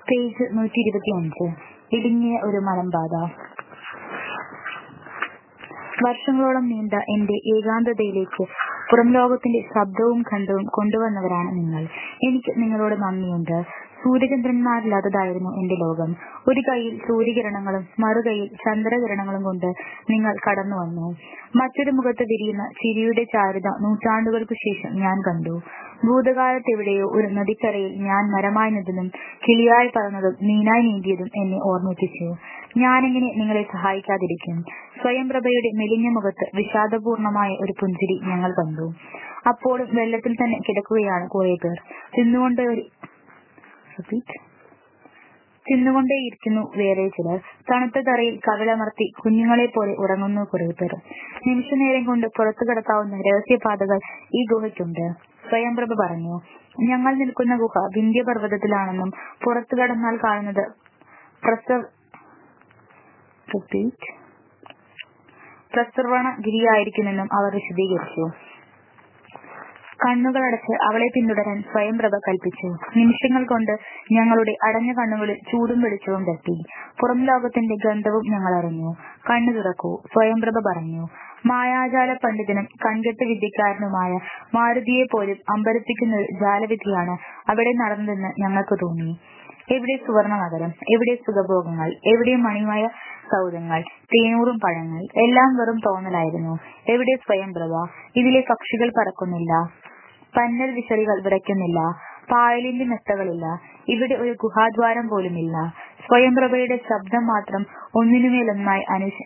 Page 125. ഇടുങ്ങിയ ഒരു മലമ്പാത. വർഷങ്ങളോളം നീണ്ട എന്റെ ഏകാന്തതയിലേക്ക് പുറം ലോകത്തിന്റെ ശബ്ദവും ഗന്ധവും കൊണ്ടുവന്നവരാണ് നിങ്ങൾ. എനിക്ക് നിങ്ങളോട് നന്ദിയുണ്ട്. സൂര്യചന്ദ്രന്മാരില്ലാത്തതായിരുന്നു എന്റെ ലോകം. ഒരു കൈയിൽ സൂര്യകിരണങ്ങളും മറുകൈയിൽ ചന്ദ്രകിരണങ്ങളും കൊണ്ട് നിങ്ങൾ കടന്നു വന്നു. മറ്റൊരു മുഖത്ത് വിരിയുന്ന ചിരിയുടെ ചാരുത നൂറ്റാണ്ടുകൾക്കു ശേഷം ഞാൻ കണ്ടു. ഭൂതകാലത്തെവിടെയോ ഒരു നദിക്കരയിൽ ഞാൻ മരമായി നിന്നതും കിളിയായി പറന്നതും മീനായി നീന്തിയതും എന്നെ ഓർമ്മിപ്പിച്ചു. ഞാനെങ്ങനെ നിങ്ങളെ സഹായിക്കാതിരിക്കും? സ്വയംപ്രഭയുടെ മെലിഞ്ഞ മുഖത്ത് വിഷാദപൂർണമായ ഒരു പുഞ്ചിരി ഞങ്ങൾ കണ്ടു. അപ്പോഴും വെള്ളത്തിൽ തന്നെ കിടക്കുകയാണ് കുറെ പേർ. തിന്നുകൊണ്ടേയിരിക്കുന്നു വേറെ ചിലർ. തണുത്ത തറയിൽ കവിളമർത്തി കുഞ്ഞുങ്ങളെ പോലെ ഉറങ്ങുന്നു കുറെ പേർ. നിമിഷനേരം കൊണ്ട് പുറത്തു കടക്കാവുന്ന രഹസ്യപാതകൾ ഈ ഗുഹയ്ക്കുണ്ട്. സ്വയംപ്രഭ പറഞ്ഞു. ഞങ്ങൾ നിൽക്കുന്ന ഗുഹ വിന്ധ്യപർവ്വതത്തിലാണെന്നും പുറത്തു കടന്നാൽ കാണുന്നത് പ്രസർവണഗിരിയായിരിക്കുമെന്നും അവർ വിശദീകരിച്ചു. കണ്ണുകളടച്ച് അവളെ പിന്തുടരാൻ സ്വയംപ്രഭ കൽപ്പിച്ചു. നിമിഷങ്ങൾ കൊണ്ട് ഞങ്ങളുടെ അടഞ്ഞ കണ്ണുകളിൽ ചൂടും വെളിച്ചവും തട്ടി. പുറം ലോകത്തിന്റെ ഗന്ധവും ഞങ്ങൾ അറിഞ്ഞു. കണ്ണു തുറക്കൂ, സ്വയംപ്രഭ പറഞ്ഞു. മായാജാല പണ്ഡിതനും കൺകെട്ട് വിദ്യക്കാരനുമായ മാരുതിയെ പോലും അമ്പരപ്പിക്കുന്ന ഒരു ജാലവിദ്യയാണ് അവിടെ നടന്നതെന്ന് ഞങ്ങൾക്ക് തോന്നി. എവിടെ സുവർണ നഗരം, എവിടെ സുഖഭോഗങ്ങൾ, എവിടെ മണിമയ സൗധങ്ങൾ, തേനൂറും പഴങ്ങൾ, എല്ലാം വെറും തോന്നലായിരുന്നു. എവിടെ സ്വയംപ്രഭ? ഇതിലെ പക്ഷികൾ പറക്കുന്നില്ല, പന്നൽ വിശറികൾ വിറയ്ക്കുന്നില്ല, പായലിന്റെ മെത്തകളില്ല. ഇവിടെ ഒരു ഗുഹാദ്വാരം പോലുമില്ല. സ്വയംപ്രഭയുടെ ശബ്ദം മാത്രം ഒന്നിനുമേലൊന്നായി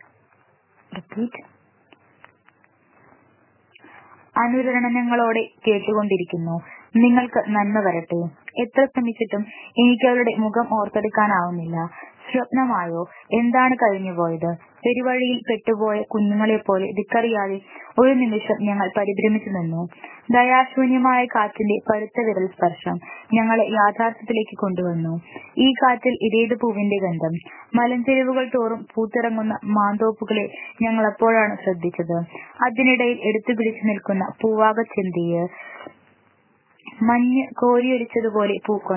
അനുരണനങ്ങളോടെ കേട്ടുകൊണ്ടിരിക്കുന്നു. നിങ്ങൾക്ക് നന്മ വരട്ടെ. എത്ര ശ്രമിച്ചിട്ടും എനിക്ക് അവരുടെ മുഖം ഓർത്തെടുക്കാനാവുന്നില്ല. സ്വപ്നമായോ? എന്താണ് കഴിഞ്ഞുപോയത്? പെരുവഴിയിൽ പെട്ടുപോയ കുഞ്ഞുങ്ങളെ പോലെ ദിക്കറിയാതെ ഒരു നിമിഷം ഞങ്ങൾ പരിഭ്രമിച്ചു നിന്നു. ദയാശൂന്യമായ കാറ്റിന്റെ പഴുത്ത വിരൽ സ്പർശം ഞങ്ങളെ യാഥാർത്ഥ്യത്തിലേക്ക് കൊണ്ടുവന്നു. ഈ കാറ്റിൽ ഇതേത് പൂവിന്റെ ഗന്ധം? മലഞ്ചെരിവുകൾ തോറും പൂത്തിറങ്ങുന്ന മാന്തോപ്പുകളെ ഞങ്ങൾ അപ്പോഴാണ് ശ്രദ്ധിച്ചത്. അതിനിടയിൽ എടുത്തു പിടിച്ചു നിൽക്കുന്ന പൂവാകച്ചെന്തിയ്, മഞ്ഞ് കോരിയൊലിച്ചതുപോലെ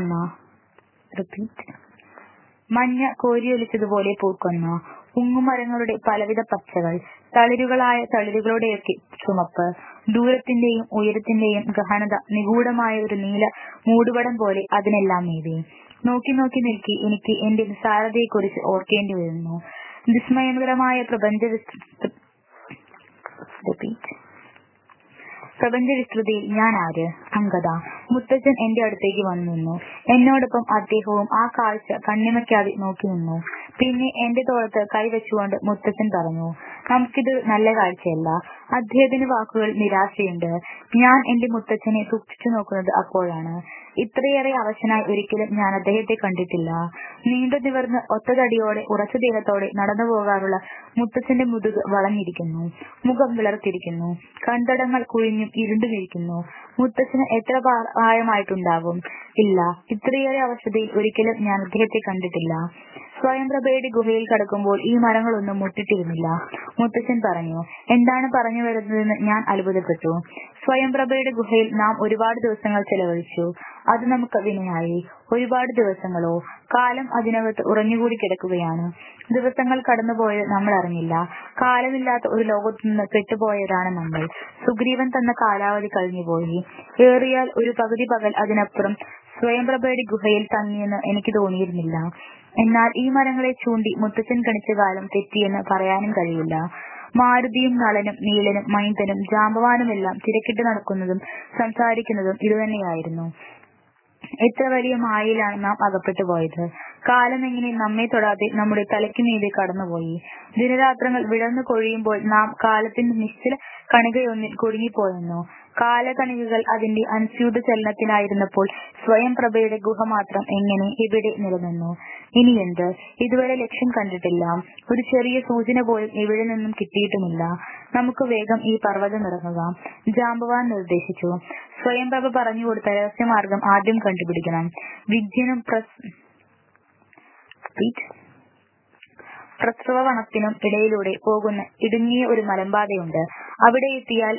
പൂക്കൊന്ന ഉങ്ങുമരങ്ങളുടെ പലവിധ പച്ചകൾ, തളിരുകളായ തളിരുകളുടെയൊക്കെ ചുമപ്പ്, ദൂരത്തിന്റെയും ഉയരത്തിന്റെയും ഗഹനത നിഗൂഢമായ ഒരു നീല മൂടുപടം പോലെ അതിനെല്ലാം മീതെ. നോക്കി നോക്കി നിൽക്കി എനിക്ക് എന്റെ നിസ്സാരതയെക്കുറിച്ച് ഓർക്കേണ്ടി വരുന്നു. വിസ്മയകരമായ പ്രപഞ്ചവിസ്തൃതിയിൽ ഞാൻ ആര്? അങ്കദ. മുത്തച്ഛൻ എന്റെ അടുത്തേക്ക് വന്നു നിന്നു. എന്നോടൊപ്പം അദ്ദേഹവും ആ കാഴ്ച കണ്ണിമയ്ക്കാതെ നോക്കി നിന്നു. പിന്നെ എന്റെ തോളത്ത് കൈവച്ചുകൊണ്ട് മുത്തച്ഛൻ പറഞ്ഞു, നമുക്കിത് നല്ല കാഴ്ചയല്ല. അദ്ദേഹത്തിന് വാക്കുകൾ നിരാശയുണ്ട്. ഞാൻ എന്റെ മുത്തച്ഛനെ സൂക്ഷിച്ചു നോക്കുന്നത് അപ്പോഴാണ്. ഇത്രയേറെ അവശനായി ഒരിക്കലും ഞാൻ അദ്ദേഹത്തെ കണ്ടിട്ടില്ല. നീണ്ടു നിവർന്ന് ഒത്തതടിയോടെ ഉറച്ച ദേഹത്തോടെ നടന്നു പോകാറുള്ള മുത്തച്ഛന്റെ മുതുക് വളഞ്ഞിരിക്കുന്നു, മുഖം വിളർത്തിരിക്കുന്നു, കൺതടങ്ങൾ കുഴിഞ്ഞും ഇരുണ്ടുമിരിക്കുന്നു. മുത്തച്ഛന് എത്ര പ്രായമായിട്ടുണ്ടാകും? ഇല്ല, ഇത്രയേറെ അവശതയിൽ ഒരിക്കലും ഞാൻ അദ്ദേഹത്തെ കണ്ടിട്ടില്ല. സ്വയംപ്രഭയുടെ ഗുഹയിൽ കടക്കുമ്പോൾ ഈ മരങ്ങളൊന്നും മുട്ടിട്ടിരുന്നില്ല. മുത്തച്ഛൻ പറഞ്ഞു. എന്താണ് പറഞ്ഞു വരുന്നതെന്ന് ഞാൻ അത്ഭുതപ്പെട്ടു. സ്വയംപ്രഭയുടെ ഗുഹയിൽ നാം ഒരുപാട് ദിവസങ്ങൾ ചെലവഴിച്ചു. അത് നമുക്ക് വിനയായി. ഒരുപാട് ദിവസങ്ങളോ? കാലം അതിനകത്ത് ഉറഞ്ഞുകൂടി കിടക്കുകയാണ്. ദിവസങ്ങൾ കടന്നുപോയത് നമ്മൾ അറിഞ്ഞില്ല. കാലമില്ലാത്ത ഒരു ലോകത്തുനിന്ന് കെട്ടുപോയവരാണ് നമ്മൾ. സുഗ്രീവൻ തന്ന കാലാവധി കഴിഞ്ഞുപോയി. ഏറിയാൽ ഒരു പകുതി പകൽ അതിനപ്പുറം സ്വയംപ്രഭയുടെ ഗുഹയിൽ തങ്ങിയെന്ന് എനിക്ക് തോന്നിയിരുന്നില്ല. എന്നാൽ ഈ മരങ്ങളെ ചൂണ്ടി മുത്തച്ഛൻ ഗണിച്ച കാലം തെറ്റിയെന്ന് പറയാനും കഴിയില്ല. മാരുതിയും നളനും നീലനും മൈന്ദനും ജാമ്പവാനുമെല്ലാം തിരക്കിട്ട് നടക്കുന്നതും സംസാരിക്കുന്നതും ഇതുതന്നെയായിരുന്നു. എത്ര വലിയ മായയിലാണ് നാം അകപ്പെട്ടു പോയത്. കാലം എങ്ങനെ നമ്മെ തൊടാതെ നമ്മുടെ തലയ്ക്ക് മീതെ കടന്നുപോയി. ദിനരാത്രങ്ങൾ വിടർന്നു കൊഴിയുമ്പോൾ നാം കാലത്തിന്റെ നിശ്ചല കണികയൊന്നിൽ കുടുങ്ങിപ്പോയെന്നു. കാലകണികകൾ അതിന്റെ അനുസ്യൂത ചലനത്തിലായിരുന്നപ്പോൾ സ്വയംപ്രഭയുടെ ഗുഹ മാത്രം എങ്ങനെ എവിടെ നിലനിന്നു? ഇനി എന്ത്? ഇതുവരെ ലക്ഷ്യം കണ്ടിട്ടില്ല. ഒരു ചെറിയ സൂചന പോലും എവിടെ നിന്നും കിട്ടിയിട്ടുമില്ല. നമുക്ക് വേഗം ഈ പർവ്വതം ഇറങ്ങുക, ജാമ്പവാൻ നിർദ്ദേശിച്ചു. സ്വയംപ്രഭ പറഞ്ഞു കൊടുത്ത രഹസ്യമാർഗം ആദ്യം കണ്ടുപിടിക്കണം. വിദ്യനും പ്രസ്രവണത്തിനും ഇടയിലൂടെ പോകുന്ന ഇടുങ്ങിയ ഒരു മലമ്പാതയുണ്ട്. അവിടെ എത്തിയാൽ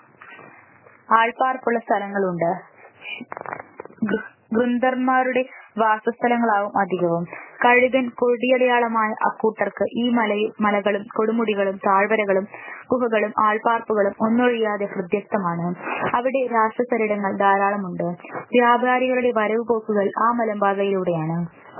ആൾപ്പാർപ്പുള്ള സ്ഥലങ്ങളുണ്ട്. ഗന്ധർവന്മാരുടെ വാസസ്ഥലങ്ങളാവും അധികവും. കഴുകൻ കൊടിയടയാളമായ അക്കൂട്ടർക്ക് ഈ മലകളും കൊടുമുടികളും താഴ്വരകളും ഗുഹകളും ആൾപ്പാർപ്പുകളും ഒന്നൊഴിയാതെ ഹൃദ്യസ്ഥമാണ്. അവിടെ രാക്ഷസരിടങ്ങൾ ധാരാളമുണ്ട്. വ്യാപാരികളുടെ വരവ് പോക്കുകൾ ആ മലമ്പാതയിലൂടെയാണ്.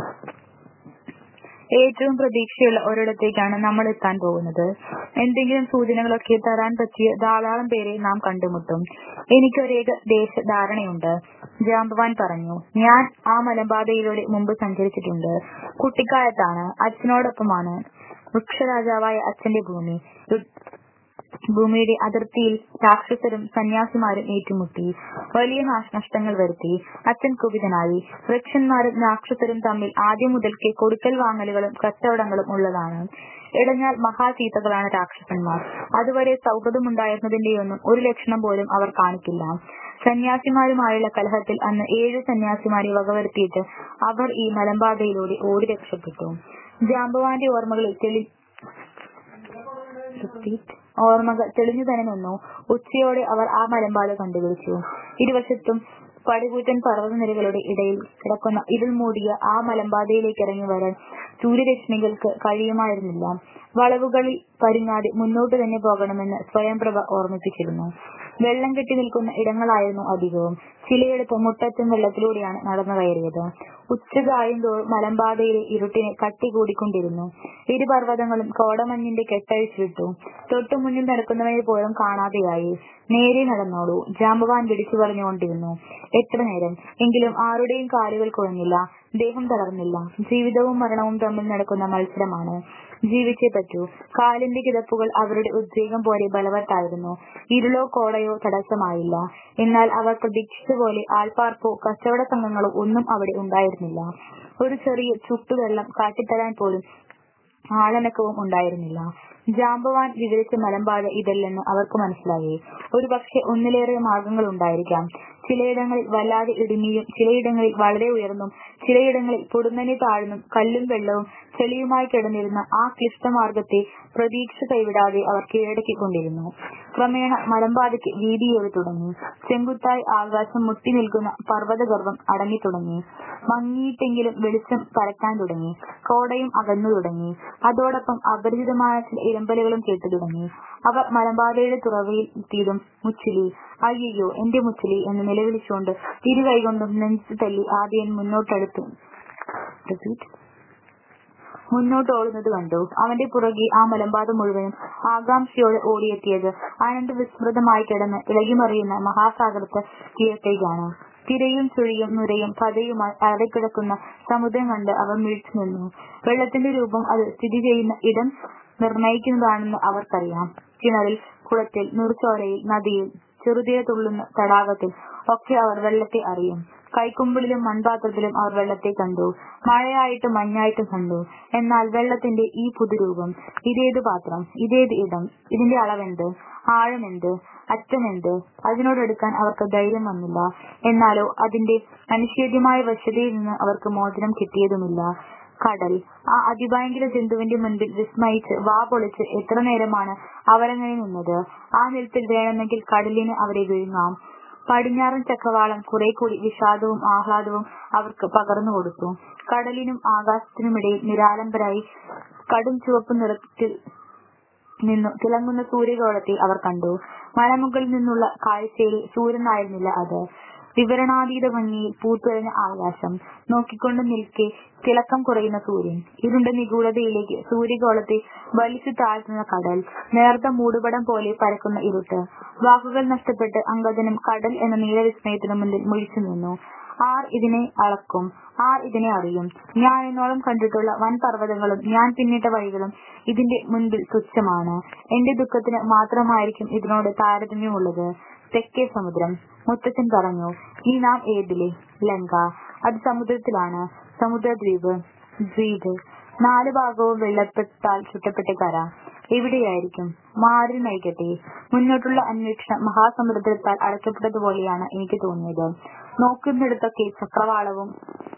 ഏറ്റവും പ്രതീക്ഷയുള്ള ഒരിടത്തേക്കാണ് നമ്മൾ എത്താൻ പോകുന്നത്. എന്തെങ്കിലും സൂചനകളൊക്കെ തരാൻ പറ്റിയ ധാരാളം പേരെ നാം കണ്ടുമുട്ടും. എനിക്കൊരേക ദേശധാരണയുണ്ട്, ജാംബവാൻ പറഞ്ഞു. ഞാൻ ആ മലമ്പാതയിലൂടെ മുമ്പ് സഞ്ചരിച്ചിട്ടുണ്ട്. കുട്ടിക്കാലത്താണ്. അച്ഛനോടൊപ്പമാണ്. വൃക്ഷരാജാവായ അച്ഛന്റെ ഭൂമിയുടെ അതിർത്തിയിൽ രാക്ഷസരും സന്യാസിമാരും ഏറ്റുമുട്ടി വലിയ നാശനഷ്ടങ്ങൾ വരുത്തി. അച്ഛൻ കുപിതനായി. വൃക്ഷന്മാരും രാക്ഷസരും തമ്മിൽ ആദ്യം മുതൽക്കേ കൊടുക്കൽ വാങ്ങലുകളും കച്ചവടങ്ങളും ഉള്ളതാണ്. ഇടഞ്ഞാൽ മഹാചീത്തകളാണ് രാക്ഷസന്മാർ. അതുവരെ സൗഹൃദമുണ്ടായിരുന്നതിന്റെയൊന്നും ഒരു ലക്ഷണം പോലും അവർ കാണിക്കില്ല. സന്യാസിമാരുമായുള്ള കലഹത്തിൽ അന്ന് 7 സന്യാസിമാരെ വകവരുത്തിയിട്ട് അവർ ഈ മലമ്പാതയിലൂടെ ഓടി രക്ഷപ്പെട്ടു. ജാംബവാന്റെ ഓർമ്മകൾ തെളിഞ്ഞു തന്നെ നിന്നു. ഉച്ചയോടെ അവർ ആ മലമ്പാത കണ്ടുപിടിച്ചു. ഇരുവശത്തും പടുകൂറ്റൻ പർവ്വതനിരകളുടെ ഇടയിൽ കിടക്കുന്ന ഇരുൾ മൂടിയ ആ മലമ്പാതയിലേക്ക് ഇറങ്ങി വരാൻ സൂര്യരശ്മികൾക്ക് കഴിയുമായിരുന്നില്ല. വളവുകളിൽ പരുങ്ങാതെ മുന്നോട്ട് തന്നെ പോകണമെന്ന് സ്വയംപ്രഭ ഓർമ്മിപ്പിച്ചിരുന്നു. വെള്ളം കെട്ടി നിൽക്കുന്ന ഇടങ്ങളായിരുന്നു അധികവും. ചിലയിടത്ത് മുട്ടത്തും വെള്ളത്തിലൂടെയാണ് നടന്നു കയറിയത്. ഉച്ച ചായുന്തോറും മലമ്പാതയിലെ ഇരുട്ടിനെ കട്ടി കൂടിക്കൊണ്ടിരുന്നു. ഇരുപർവ്വതങ്ങളും കോടമഞ്ഞിന്റെ കെട്ടഴിച്ചു. തൊട്ടു മുന്നിൽ നടക്കുന്നവരെ പോലും കാണാതെയായി. നേരെ നടന്നോളൂ, ജാംബവാൻ വിളിച്ചു പറഞ്ഞുകൊണ്ടിരുന്നു. എത്ര നേരം എങ്കിലും ആരുടെയും കാലുകൾ കുഴഞ്ഞില്ല, ദേഹം തളർന്നില്ല. ജീവിതവും മരണവും തമ്മിൽ നടക്കുന്ന മത്സരമാണ്. ജീവിച്ചേ പറ്റൂ. കാലിന്റെ കിതപ്പുകൾ അവരുടെ ഉദ്വേഗം പോലെ ബലവത്തായിരുന്നു. ഇരുളോ കോടയോ തടസ്സമായില്ല. എന്നാൽ അവർ പ്രതീക്ഷിച്ചപോലെ ആൾപ്പാർപ്പോ കച്ചവട സംഘങ്ങളോ ഒന്നും അവിടെ ഉണ്ടായിരുന്നില്ല. ഒരു ചെറിയ ചുട്ടുവെള്ളം കാട്ടിത്തരാൻ പോലും ആളനക്കവും ഉണ്ടായിരുന്നില്ല. ജാംബവാൻ വിവരിച്ച മലമ്പാത ഇതല്ലെന്ന് അവർക്ക് മനസ്സിലായി. ഒരുപക്ഷെ ഒന്നിലേറെ മാർഗങ്ങൾ ഉണ്ടായിരിക്കാം. ചിലയിടങ്ങളിൽ വല്ലാതെ ഇടുങ്ങിയും ചിലയിടങ്ങളിൽ വളരെ ഉയർന്നും ചിലയിടങ്ങളിൽ പൊടുന്നനെ താഴ്ന്നും കല്ലും വെള്ളവും ചെളിയുമായി കിടന്നിരുന്ന ആ ക്ലിഷ്ടമാർഗത്തെ പ്രതീക്ഷ കൈവിടാതെ അവർ കീഴടക്കിക്കൊണ്ടിരുന്നു. ക്രമേണ മലമ്പാതയ്ക്ക് വീതിയേറി തുടങ്ങി. ചെങ്കുത്തായി ആകാശം മുട്ടി നിൽക്കുന്ന പർവ്വതഗർഭം അടങ്ങിത്തുടങ്ങി. മങ്ങിയിട്ടെങ്കിലും വെളിച്ചം പരക്കാൻ തുടങ്ങി. കോടയും അകന്നു തുടങ്ങി. അതോടൊപ്പം അപരിചിതമായ ചില ഇരമ്പലുകളും കേട്ടു തുടങ്ങി. അവർ മലമ്പാതയുടെ തുറവയിൽ എത്തിയതും മുച്ചിലി, അയ്യോ എന്റെ മുച്ചിലി എന്ന് നിലവിളിച്ചുകൊണ്ട് ഇരുകൈകൊണ്ടും നെഞ്ചു തല്ലി ആദ്യൻ മുന്നോട്ടോടുന്നത് കണ്ടു. അവന്റെ പുറകെ ആ മലമ്പാത മുഴുവനും ആകാംക്ഷയോടെ ഓടിയെത്തിയത് അനന്തവിസ്മൃതമായി കിടന്ന് ഇളകിമറിയുന്ന മഹാസാഗരത്തെ തീരത്തേക്കാണ്. തിരയും ചുഴിയും നുരയും പതയുമായി അലറിക്കിടക്കുന്ന സമുദ്രം കണ്ട് അവർ മിഴിച്ചു നിന്നു. വെള്ളത്തിന്റെ രൂപം അത് സ്ഥിതി ചെയ്യുന്ന ഇടം നിർണയിക്കുന്നതാണെന്ന് അവർക്കറിയാം. കിണറിൽ, കുളത്തിൽ, നീർച്ചോലയിൽ, നദിയിൽ, ചെറുതിര തുള്ളുന്ന തടാകത്തിൽ ഒക്കെ അവർ വെള്ളത്തെ അറിയും. കൈക്കുമ്പിളിലും മൺപാത്രത്തിലും അവർ വെള്ളത്തെ കണ്ടു. മഴയായിട്ടും മഞ്ഞായിട്ടും കണ്ടു. എന്നാൽ വെള്ളത്തിന്റെ ഈ പുതുരൂപം, ഇതേത് പാത്രം, ഇതേത് ഇടം, ഇതിന്റെ അളവെന്ത്, ആഴമെന്ത്, അറ്റമെന്ത്, അതിനോടെടുക്കാൻ അവർക്ക് ധൈര്യം വന്നില്ല. എന്നാലോ അതിന്റെ അനിഷേധ്യമായ വശ്യതയിൽ നിന്ന് അവർക്ക് മോചനം കിട്ടിയതുമില്ല. കടൽ, ആ അതിഭയങ്കര ജന്തുവിന്റെ മുൻപിൽ വിസ്മയിച്ച് വാ പൊളിച്ച് എത്ര നേരമാണ് അവരങ്ങനെ നിന്നത്. ആ നിൽപ്പിൽ വേണമെങ്കിൽ കടലിന് അവരെ വിഴുങ്ങാം. പടിഞ്ഞാറൻ ചക്രവാളം കുറെ കൂടി വിഷാദവും ആഹ്ലാദവും അവർക്ക് പകർന്നു കൊടുത്തു. കടലിനും ആകാശത്തിനുമിടയിൽ നിരാലംബരായി കടും ചുവപ്പ് നിറത്തിൽ നിന്നു തിളങ്ങുന്ന സൂര്യഗോളത്തെ അവർ കണ്ടു. മലമുകളിൽ നിന്നുള്ള കാഴ്ചയിലെ സൂര്യനായിരുന്നില്ല അത്. വിവരണാതീത ഭംഗിയിൽ പൂത്തുലഞ്ഞ ആകാശം, നോക്കിക്കൊണ്ട് നിൽക്കെ തിളക്കം കുറയുന്ന സൂര്യൻ, ഇരുണ്ട നിഗൂഢതയിലേക്ക് സൂര്യഗോളത്തെ വലിച്ചു താഴ്ത്തുന്ന കടൽ, നേർത്ത മൂടുപടം പോലെ പരക്കുന്ന ഇരുട്ട്. വാക്കുകൾ നഷ്ടപ്പെട്ട് അംഗദനും കടൽ എന്ന നീലവിസ്മയത്തിനു മുന്നിൽ മുഴിച്ചു നിന്നു. ആർ ഇതിനെ അളക്കും, ആർ ഇതിനെ അറിയും? ഞാൻ എന്നോളം കണ്ടിട്ടുള്ള വൻപർവ്വതങ്ങളും ഞാൻ പിന്നിട്ട വഴികളും ഇതിന്റെ മുൻപിൽ തുച്ഛമാണ്. എന്റെ ദുഃഖത്തിന് മാത്രമായിരിക്കും ഇതിനോട് താരതമ്യമുള്ളത്. തെക്കേ സമുദ്രം, മുത്തച്ഛൻ പറഞ്ഞു. ഇനി നാം ഏതിലെ? ലങ്ക. അത് സമുദ്രത്തിലാണ്. സമുദ്രദ്വീപ്, ദ്വീപ്. 4 ഭാഗവും വെള്ളത്താൽ ചുറ്റപ്പെട്ട കര. എവിടെയായിരിക്കും? മാറിൽ നയിക്കട്ടെ. മുന്നോട്ടുള്ള അന്വേഷണം മഹാസമുദ്രത്താൽ അടയ്ക്കപ്പെട്ടതുപോലെയാണ് എനിക്ക് തോന്നിയത്. നോക്കുന്നിടത്തൊക്കെ ചക്രവാളവും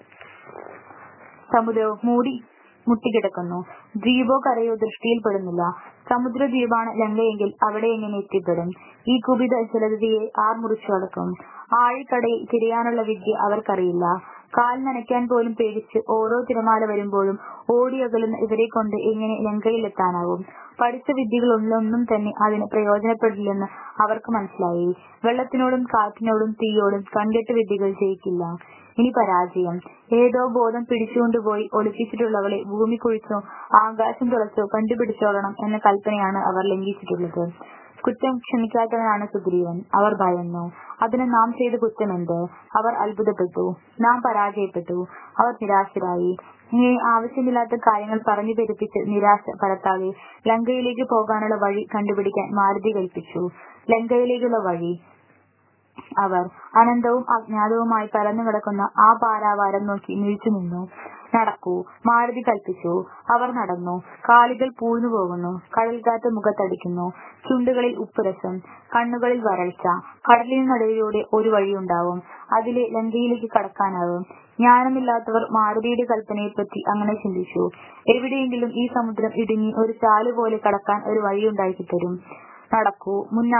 സമുദ്രവും മുട്ടിക്കിടക്കുന്നു. ദ്വീപോ കരയോ ദൃഷ്ടിയിൽപ്പെടുന്നില്ല. സമുദ്രദ്വീപാണ് ലങ്കയെങ്കിൽ അവിടെ എങ്ങനെ എത്തിപ്പെടും? ഈ കുപിത ജലധിയെ ആർ മുറിച്ചു കടക്കും? ആഴിക്കടയിൽ തിരയാനുള്ള വിദ്യ അവർക്കറിയില്ല. കാൽ നനയ്ക്കാൻ പോലും പേടിച്ച് ഓരോ തിരമാല വരുമ്പോഴും ഓടിയകലുന്ന ഇവരെ കൊണ്ട് എങ്ങനെ ലങ്കയിലെത്താനാവും? പഠിച്ച വിദ്യകളൊന്നും തന്നെ അതിന് പ്രയോജനപ്പെടില്ലെന്ന് അവർക്ക് മനസ്സിലായി. വെള്ളത്തിനോടും കാറ്റിനോടും തീയോടും കൺകെട്ട് വിദ്യകൾ ജയിക്കില്ല. ഇനി പരാജയം. ഏതോ ബോധം പിടിച്ചുകൊണ്ടുപോയി ഒളിപ്പിച്ചിട്ടുള്ളവളെ ഭൂമി കുഴിച്ചോ ആകാശം തുളച്ചോ കണ്ടുപിടിച്ചോളണം എന്ന കൽപ്പനയാണ് അവർ ലംഘിച്ചിട്ടുള്ളത്. കുറ്റം ക്ഷമിക്കാത്തവനാണ് സുഗ്രീവൻ. അവർ ഭയന്നു. അതിന് നാം ചെയ്ത കുറ്റമെന്ത്? അവർ അത്ഭുതപ്പെട്ടു. നാം പരാജയപ്പെട്ടു. അവർ നിരാശരായി. ഇങ്ങനെ ആവശ്യമില്ലാത്ത കാര്യങ്ങൾ പറഞ്ഞു പെരുപ്പിച്ച് നിരാശ പരത്താതെ ലങ്കയിലേക്ക് പോകാനുള്ള വഴി കണ്ടുപിടിക്കാൻ മാരുതി കൽപ്പിച്ചു. ലങ്കയിലേക്കുള്ള വഴി. അവർ അനന്തവും അജ്ഞാതവുമായി പരന്നു കിടക്കുന്ന ആ പാരാവാരം നോക്കി മിഴിച്ചു നിന്നു. നടക്കൂ, മാരുതി കൽപ്പിച്ചു. അവർ നടന്നു. കാലുകൾ പൂഴ്ന്നു പോകുന്നു. കടൽക്കാറ്റ് മുഖത്തടിക്കുന്നു. ചുണ്ടുകളിൽ ഉപ്പുരസം, കണ്ണുകളിൽ വരൾച്ച. കടലിന് നടുവിലൂടെ ഒരു വഴിയുണ്ടാവും. അതിലെ ലങ്കയിലേക്ക് കടക്കാനാവും. ജ്ഞാനമില്ലാത്തവർ മാരുതിയുടെ കൽപ്പനയെപ്പറ്റി അങ്ങനെ ചിന്തിച്ചു. എവിടെയെങ്കിലും ഈ സമുദ്രം ഇടുങ്ങി ഒരു ചാല് പോലെ കടക്കാൻ ഒരു വഴിയുണ്ടാക്കിത്തരും. നടക്കൂ,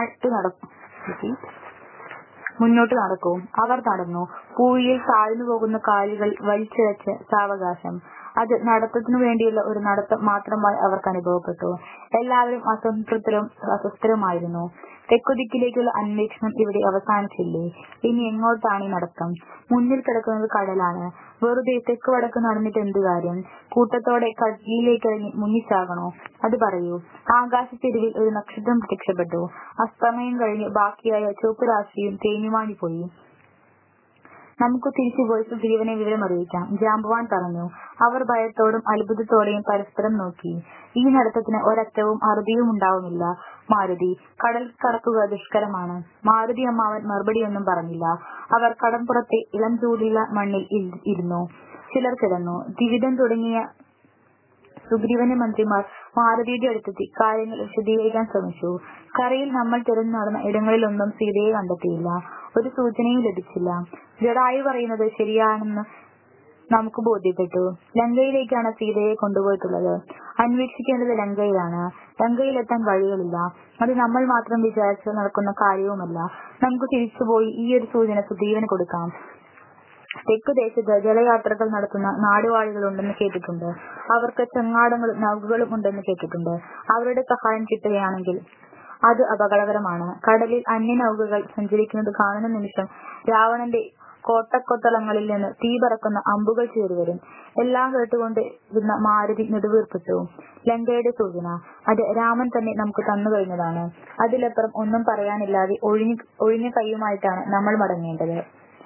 മുന്നോട്ട് നടക്കൂ. അവർ നടന്നു. പൂഴിയിൽ താഴ്ന്നു പോകുന്ന കാലുകൾ വലിച്ചിഴച്ച് സാവകാശം. അത് നടത്തത്തിനു വേണ്ടിയുള്ള ഒരു നടത്തം മാത്രമായി അവർക്ക് അനുഭവപ്പെട്ടു. എല്ലാവരും അസ്വസ്ഥരുമായിരുന്നു. തെക്കുദിക്കിലേക്കുള്ള അന്വേഷണം ഇവിടെ അവസാനിച്ചില്ലേ? ഇനി എങ്ങോട്ടാണ് ഈ നടത്തം? മുന്നിൽ കിടക്കുന്നത് കടലാണ്. വെറുതെ തെക്ക് വടക്ക് നടന്നിട്ട് എന്ത് കാര്യം? കൂട്ടത്തോടെ കടലിലേക്കിറങ്ങി മുങ്ങിച്ചാകണോ? അത് പറയൂ. ആകാശത്തെരുവിൽ ഒരു നക്ഷത്രം പ്രത്യക്ഷപ്പെട്ടു. അസ്തമയം കഴിഞ്ഞ് ബാക്കിയായ ചുവപ്പ് രാശിയും തേഞ്ഞുമാഞ്ഞു പോയി. നമുക്ക് തിരിച്ചുപോയി സുഗ്രീവനെ വിവരമറിയിക്കാം, ജാമ്പവാൻ പറഞ്ഞു. അവർ ഭയത്തോടും അത്ഭുതത്തോടെയും പരസ്പരം നോക്കി. ഈ നടത്തത്തിന് ഒരറ്റവും അറുതിയും ഉണ്ടാവുമില്ല മാരുതി. കടൽ കടക്കുക ദുഷ്കരമാണ്. മാരുതി അമ്മാവൻ മറുപടിയൊന്നും പറഞ്ഞില്ല. അവർ കടമ്പുറത്തെ ഇളം ചൂടുള്ള മണ്ണിൽ ഇരുന്നു. ചിലർ കിടന്നു. ദ്വിവിധം തുടങ്ങിയ സുഗ്രീവന്റെ മന്ത്രിമാർ മാരുതിയുടെ അടുത്തെത്തി കാര്യങ്ങൾ വിശദീകരിക്കാൻ ശ്രമിച്ചു. കരയിൽ നമ്മൾ തിരഞ്ഞു നടന്ന ഇടങ്ങളിലൊന്നും സീതയെ കണ്ടെത്തിയില്ല. ഒരു സൂചനയും ലഭിച്ചില്ല. ജടായു പറയുന്നത് ശരിയാണെന്ന് നമുക്ക് ബോധ്യപ്പെട്ടു. ലങ്കയിലേക്കാണ് സീതയെ കൊണ്ടുപോയിട്ടുള്ളത്. അന്വേഷിക്കേണ്ടത് ലങ്കയിലാണ്. ലങ്കയിലെത്താൻ വഴികളില്ല. അത് നമ്മൾ മാത്രം വിചാരിച്ച് നടക്കുന്ന കാര്യവുമല്ല. നമുക്ക് തിരിച്ചുപോയി ഈ ഒരു സൂചന സുഗ്രീവന് കൊടുക്കാം. തെക്ക് ദേശത്ത് ജലയാത്രകൾ നടത്തുന്ന നാടുവാഴികളുണ്ടെന്ന് കേട്ടിട്ടുണ്ട്. അവർക്ക് ചങ്ങാടങ്ങളും നൗകകളും ഉണ്ടെന്ന് കേട്ടിട്ടുണ്ട്. അവരുടെ സഹായം കിട്ടുകയാണെങ്കിൽ അത് അപകടകരമാണ്. കടലിൽ അന്യനൗകകൾ സഞ്ചരിക്കുന്നത് കാണുന്ന നിമിഷം രാവണന്റെ കോട്ടക്കൊത്തളങ്ങളിൽ നിന്ന് തീ പറക്കുന്ന അമ്പുകൾ ചേറിവരും. എല്ലാം കേട്ടുകൊണ്ട് ഇരുന്ന മാരുതി നെടുവീർപ്പിട്ടു. ലങ്കയുടെ സൂചന. അത് രാമൻ തന്നെ നമുക്ക് തന്നു കഴിഞ്ഞതാണ്. അതിലപ്പുറം ഒന്നും പറയാനില്ലാതെ ഒഴിഞ്ഞ കൈയുമായിട്ടാണ് നമ്മൾ മടങ്ങേണ്ടത്.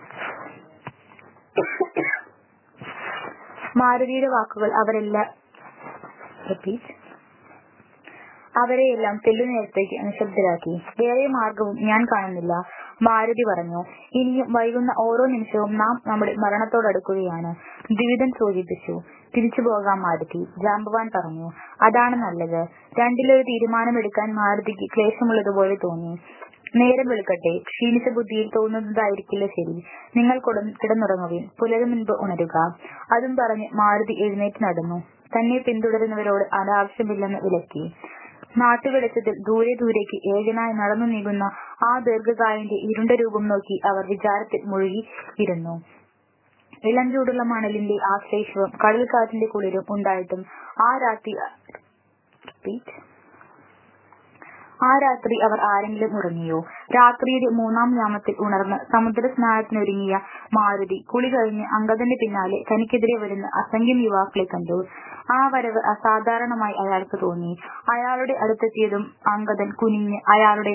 മാരുതിയുടെ വാക്കുകൾ അവരെയെല്ലാം തെല്ലുനേരത്തേക്ക് നിശബ്ദരാക്കി. വേറെ മാർഗവും ഞാൻ കാണുന്നില്ല, മാരുതി പറഞ്ഞു. ഇനിയും വൈകുന്ന ഓരോ നിമിഷവും നാം നമ്മുടെ മരണത്തോടടുക്കുകയാണ്. ദ്വിവിധൻ സൂചിപ്പിച്ചു. തിരിച്ചു പോകാം മാരുതി, ജാമ്പവാൻ പറഞ്ഞു. അതാണ് നല്ലത്. രണ്ടിലൊരു തീരുമാനമെടുക്കാൻ മാരുതിക്ക് ക്ലേശമുള്ളതുപോലെ തോന്നി. നേരം വെളുക്കട്ടെ. ക്ഷീണിച്ച ബുദ്ധിയിൽ തോന്നുന്നതായിരിക്കില്ല ശരി. നിങ്ങൾ കിടന്നുറങ്ങുവിൻ, പുലരും മുൻപ് ഉണരുക. അതും പറഞ്ഞ് മാരുതി എഴുന്നേറ്റ് നടന്നു. തന്നെ പിന്തുടരുന്നവരോട് അനാവശ്യമില്ലെന്ന് വിലക്കി. നാട്ടുവെളിച്ചത്തിൽ ദൂരേക്ക് ഏകനായി നടന്നു നീങ്ങുന്ന ആ ദീർഘകായന്റെ ഇരുണ്ട രൂപം നോക്കി അവർ വിചാരത്തിൽ മുഴുകി ഇരുന്നു. ഇളം ചൂടുള്ള മണലിന്റെ ആശ്ലേഷവും കടൽക്കാറ്റിന്റെ കുളിരും ഉണ്ടായിട്ടും ആ രാത്രി അവർ ആരെങ്കിലും ഉറങ്ങിയോ? രാത്രിയുടെ 3-ാം യാമത്തിൽ ഉണർന്ന് സമുദ്ര സ്നാനത്തിനൊരുങ്ങിയ മാരുതി കുളി കഴിഞ്ഞ് അങ്കദന്റെ പിന്നാലെ തനിക്കെതിരെ വരുന്ന അസംഖ്യം യുവാക്കളെ കണ്ടു. ആ വരവ് അസാധാരണമായി അയാൾക്ക് തോന്നി. അയാളുടെ അടുത്തെത്തിയതും അങ്കദൻ കുനിഞ്ഞ് അയാളുടെ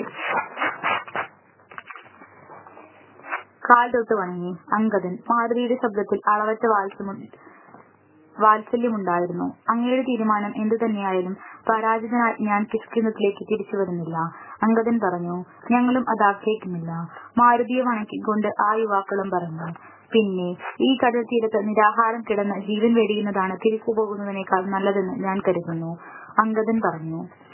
കാൽ തൊട്ട് വണങ്ങി. അങ്കദൻ. മാരുതിയുടെ ശബ്ദത്തിൽ അളവറ്റ വാത്സല്യമുണ്ടായിരുന്നു. അങ്ങയുടെ തീരുമാനം എന്തു തന്നെയായാലും പരാജിതനായി ഞാൻ കിഷ്കിന്ധത്തിലേക്ക് തിരിച്ചു വരുന്നില്ല, അങ്കദൻ പറഞ്ഞു. ഞങ്ങളും അത് ആഗ്രഹിക്കുന്നില്ല, മാരുതിയെ വണക്കിക്കൊണ്ട് ആ യുവാക്കളും പറഞ്ഞു. പിന്നെ ഈ കടൽ തീരത്ത് നിരാഹാരം കിടന്ന് ജീവൻ വെടിയുന്നതാണ് തിരിച്ചു പോകുന്നതിനേക്കാൾ നല്ലതെന്ന് ഞാൻ കരുതുന്നു, അങ്കദൻ പറഞ്ഞു.